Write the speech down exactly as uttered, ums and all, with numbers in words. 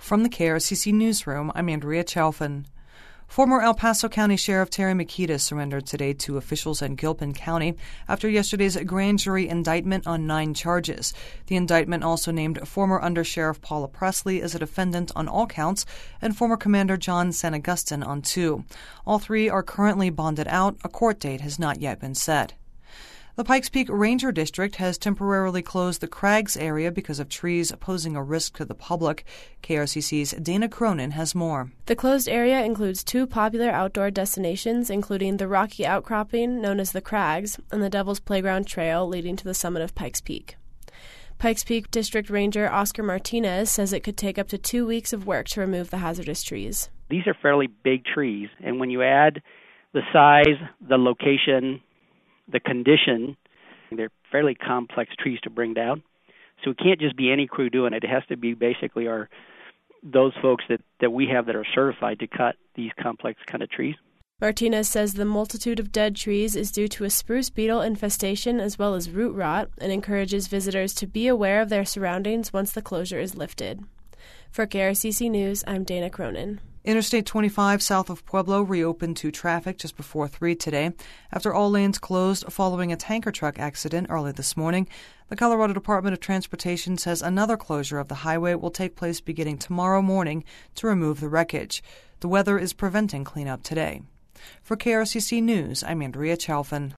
From the K R C C Newsroom, I'm Andrea Chalfin. Former El Paso County Sheriff Terry McKita surrendered today to officials in Gilpin County after yesterday's grand jury indictment on nine charges. The indictment also named former Undersheriff Paula Presley as a defendant on all counts and former Commander John San Agustin on two. All three are currently bonded out. A court date has not yet been set. The Pikes Peak Ranger District has temporarily closed the Crags area because of trees posing a risk to the public. K R C C's Dana Cronin has more. The closed area includes two popular outdoor destinations, including the rocky outcropping known as the Crags and the Devil's Playground Trail leading to the summit of Pikes Peak. Pikes Peak District Ranger Oscar Martinez says it could take up to two weeks of work to remove the hazardous trees. These are fairly big trees, and when you add the size, the location, the condition, they're fairly complex trees to bring down. So it can't just be any crew doing it. It has to be basically our those folks that, that we have that are certified to cut these complex kind of trees. Martinez says the multitude of dead trees is due to a spruce beetle infestation as well as root rot, and encourages visitors to be aware of their surroundings once the closure is lifted. For K R C C News, I'm Dana Cronin. Interstate twenty-five south of Pueblo reopened to traffic just before three today after all lanes closed following a tanker truck accident early this morning. The Colorado Department of Transportation says another closure of the highway will take place beginning tomorrow morning to remove the wreckage. The weather is preventing cleanup today. For K R C C News, I'm Andrea Chalfin.